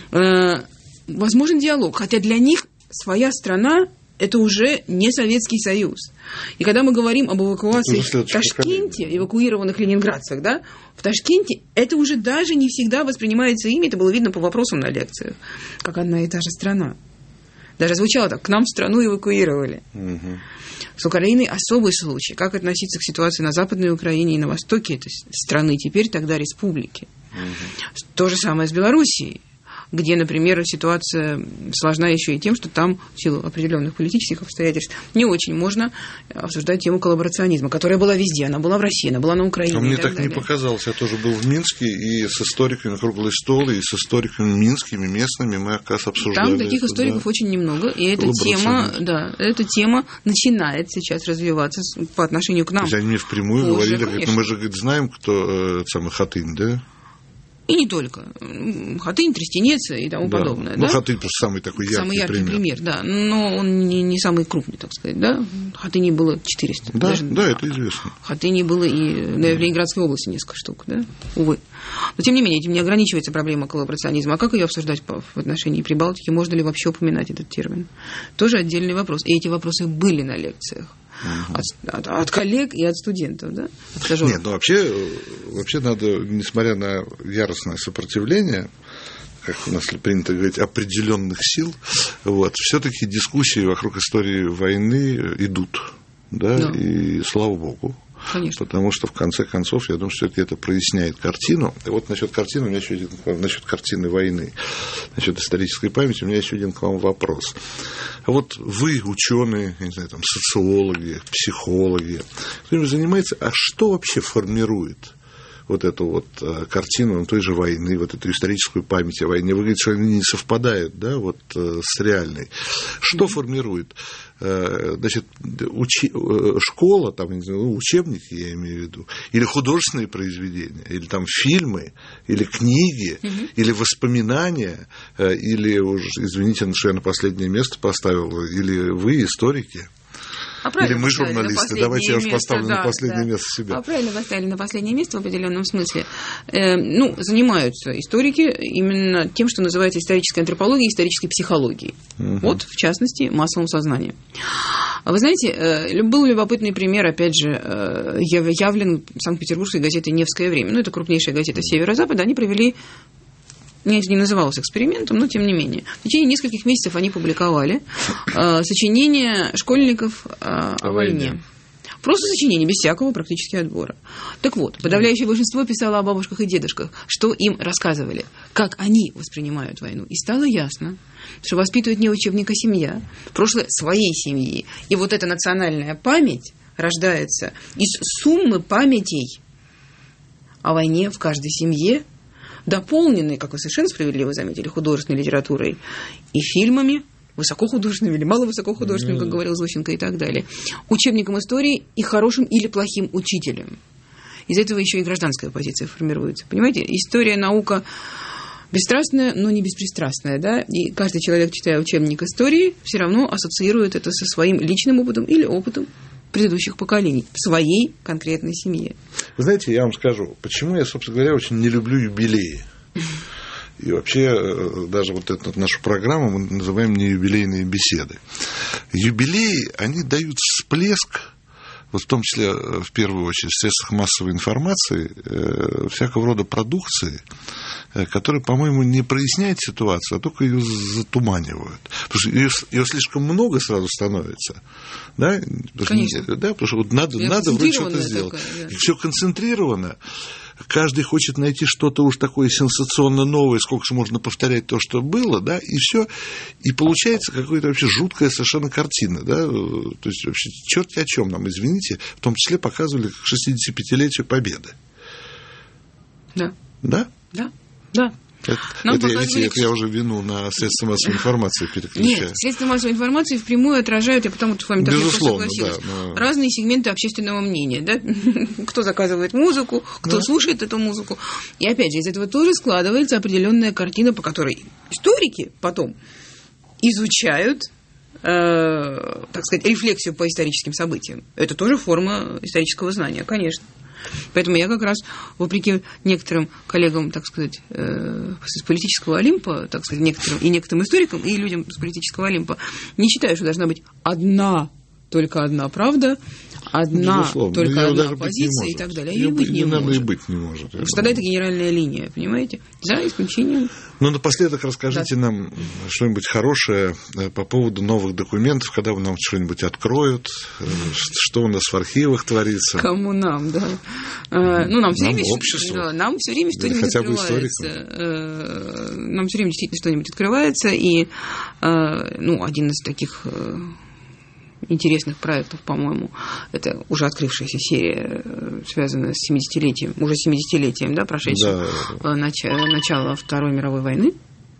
C: э- возможен диалог, хотя для них своя страна – это уже не Советский Союз. И когда мы говорим об эвакуации в Ташкенте, эвакуированных ленинградцах, да, в Ташкенте, это уже даже не всегда воспринимается ими, это было видно по вопросам на лекциях, как одна и та же страна. Даже звучало так: к нам в страну эвакуировали. Угу. С Украиной особый случай. Как относиться к ситуации на Западной Украине и на востоке этой страны, теперь тогда республики. Угу. То же самое с Белоруссией, где, например, ситуация сложна еще и тем, что там, в силу определенных политических обстоятельств, не очень можно обсуждать тему коллаборационизма, которая была везде. Она была в России, она была на Украине.
B: А мне так,
C: так
B: не показалось. Я тоже был в Минске, и с историками круглый стол, и с историками минскими, местными мы, оказывается, обсуждали.
C: Там таких
B: это,
C: историков
B: да.
C: очень немного, и эта тема, да, эта тема начинает сейчас развиваться по отношению к нам.
B: То есть они мне впрямую
C: Позже,
B: говорили, говорят, ну, мы же говорит, знаем, кто э, самый Хатынь, да?
C: И не только. Хатынь, Тростенец и тому
B: да.
C: подобное.
B: Ну,
C: да?
B: Хатынь просто самый такой яркий,
C: самый яркий пример.
B: пример.
C: Да. Но он не, не самый крупный, так сказать. Да? Хатыни было четыреста.
B: Да,
C: даже,
B: да, это известно.
C: Хатыни было и да, в Ленинградской области несколько штук. Да? Увы. Но, тем не менее, этим не ограничивается проблема коллаборационизма. А как ее обсуждать в отношении Прибалтики? Можно ли вообще упоминать этот термин? Тоже отдельный вопрос. И эти вопросы были на лекциях. От, от, от коллег и от студентов, да? От
B: Нет, ну вообще, вообще надо, несмотря на яростное сопротивление, как у нас принято говорить, определенных сил, вот, все-таки дискуссии вокруг истории войны идут, да, да. И слава богу.
C: Конечно.
B: Потому что, в конце концов, я думаю, что это проясняет картину. И вот насчет картины у меня еще один, насчет картины войны, насчет исторической памяти у меня еще один к вам вопрос. А вот вы, ученые, не знаю, там, социологи, психологи, кто-нибудь занимается, а что вообще формирует вот эту вот картину той же войны, вот эту историческую память о войне? Вы говорите, что они не совпадают, да, вот с реальной. Что mm-hmm. формирует? Значит, учи... школа, там, не знаю, учебники, я имею в виду, или художественные произведения, или там фильмы, или книги, mm-hmm. или воспоминания, или, уж, извините, что я на последнее место поставил, или вы, историки.
C: А
B: или мы, журналисты, давайте я уж поставлю
C: да,
B: на последнее
C: да.
B: место себя.
C: А правильно поставили на последнее место в определенном смысле. Э, ну, занимаются историки именно тем, что называется исторической антропологией, исторической психологией. Угу. Вот, в частности, массовым сознанием. Вы знаете, э, был любопытный пример, опять же, э, явлен Санкт-Петербургской газетой «Невское время». Ну, это крупнейшая газета Северо-Запада. Они провели... Это не называлось экспериментом, но тем не менее. В течение нескольких месяцев они публиковали э, сочинения школьников э, о войне. Просто сочинения, без всякого практически отбора. Так вот, подавляющее большинство писало о бабушках и дедушках, что им рассказывали, как они воспринимают войну. И стало ясно, что воспитывает не учебник, а семья, прошлое своей семьи. И вот эта национальная память рождается из суммы памятей о войне в каждой семье, дополненные, как вы совершенно справедливо заметили, художественной литературой и фильмами, высокохудожественными или маловысокохудожественными, как говорил Зощенко, и так далее, учебником истории и хорошим или плохим учителем. Из этого еще и гражданская позиция формируется. Понимаете, история, наука бесстрастная, но не беспристрастная, да, и каждый человек, читая учебник истории, все равно ассоциирует это со своим личным опытом или опытом предыдущих поколений, в своей конкретной семье.
B: Вы знаете, я вам скажу, почему я, собственно говоря, очень не люблю юбилеи. И вообще, даже вот эту нашу программу мы называем не юбилейные беседы. Юбилеи, они дают всплеск, вот в том числе, в первую очередь, в средствах массовой информации, э, всякого рода продукции, э, которая, по-моему, не проясняет ситуацию, а только ее затуманивают. Потому что ее, ее слишком много сразу становится. Да?
C: Конечно.
B: Да, потому что вот надо, надо вроде что-то сделать. Такое, да. И все концентрировано. Каждый хочет найти что-то уж такое сенсационно новое, сколько же можно повторять то, что было, да, и все. И получается какая-то вообще жуткая совершенно картина, да. То есть вообще черт о чем нам, извините, в том числе показывали к шестидесятипятилетию Победы.
C: Да.
B: Да?
C: Да, да.
B: Это, это, я, видите, это я уже вину на средства массовой информации переключаю.
C: Нет, средства массовой информации впрямую отражают, я потому с вами так легко согласилась, да, но... разные сегменты общественного мнения. Да? Кто заказывает музыку, кто да. слушает эту музыку. И опять же, из этого тоже складывается определенная картина, по которой историки потом изучают, э, так сказать, рефлексию по историческим событиям. Это тоже форма исторического знания, конечно. Поэтому я как раз, вопреки некоторым коллегам, так сказать, э, с политического Олимпа, так сказать, некоторым, и некоторым историкам, и людям с политического Олимпа, не считаю, что должна быть одна, только одна правда, одна, безусловно, только одна позиция и так далее. Ее,
B: ее
C: быть не может.
B: И быть не может.
C: Потому что тогда это генеральная линия, понимаете? За исключением...
B: Ну, напоследок расскажите да. нам что-нибудь хорошее по поводу новых документов, когда вы нам что-нибудь откроют, что у нас в архивах творится.
C: Кому нам, да. Ну, нам все
B: нам
C: время...
B: обществу.
C: Да, нам все время что-нибудь
B: хотя бы
C: открывается.
B: Историкам.
C: Нам все время действительно что-нибудь открывается, и, ну, один из таких... интересных проектов, по-моему, это уже открывшаяся серия, связанная с семидесятилетием, уже семидесятилетием, да, прошедшим да. начала, начала Второй мировой войны,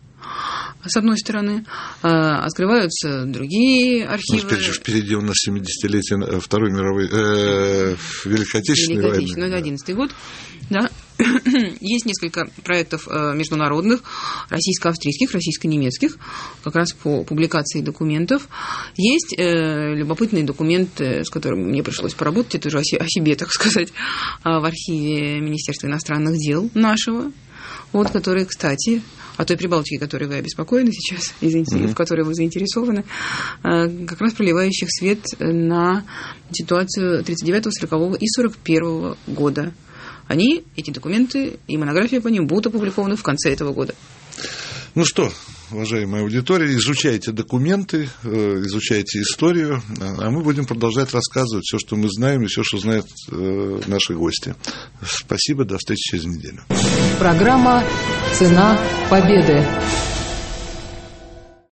C: с одной стороны, открываются другие архивы.
B: Ну, теперь же впереди у нас семидесятилетие Второй мировой, э, Великой Отечественной
C: Великой
B: войны.
C: Отечественной, ну, это одиннадцатый год, да. Есть несколько проектов международных, российско-австрийских, российско-немецких, как раз по публикации документов. Есть любопытный документ, с которым мне пришлось поработать, это уже о себе, так сказать, в архиве Министерства иностранных дел нашего, вот, который, кстати, о той Прибалтике, которой вы обеспокоены сейчас, извините, mm-hmm. в которой вы заинтересованы, как раз проливающих свет на ситуацию тридцать девятого, сорокового и сорок первого года. Они, эти документы и монография по ним будут опубликованы в конце этого года.
B: Ну что, уважаемая аудитория, изучайте документы, изучайте историю, а мы будем продолжать рассказывать все, что мы знаем, и все, что знают наши гости. Спасибо, до встречи через неделю.
A: Программа «Цена победы».